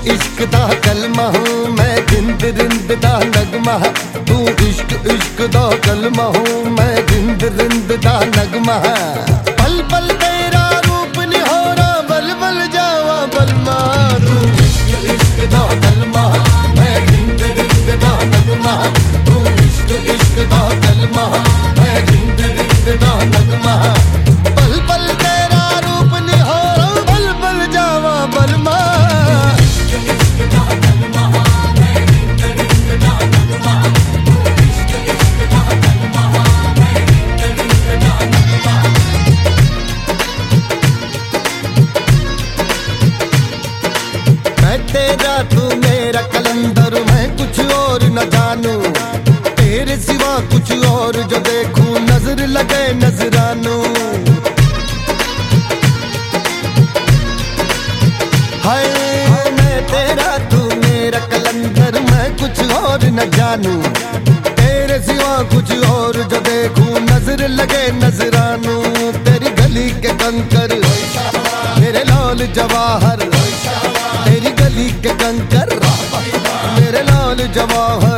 इश्क दा कलमा हूँ मैं, जिंद रिंद दा नगमा। तू इश्क इश्क दा कलमा हूँ मैं, जिंद रिंद दा नगमा। पल पल तेरा रूप निहोरा, बल बल जावा बलमा। तू इश्क इश्क दा कलमा, मैं जिंद रिंद दा नगमा। तू इश्क इश्क दा कलमा, मैं जिंद रिंद दा नगमा। पल पल तेरा रूप निहोरा, बल बल जावा बलमा। तेरा तू मेरा कलंदर, मैं कुछ और न जानू। तेरे सिवा कुछ और जो देखूं, नजर लगे नजरानू। हाय मैं तेरा तू मेरा कलंदर, मैं कुछ और न जानू। तेरे सिवा कुछ और जो देखूं, नजर लगे नजरानू। तेरी गली के कंकर मेरे लाल जवाहर, तेरी गली के कंकर मेरे लाल जवाहर।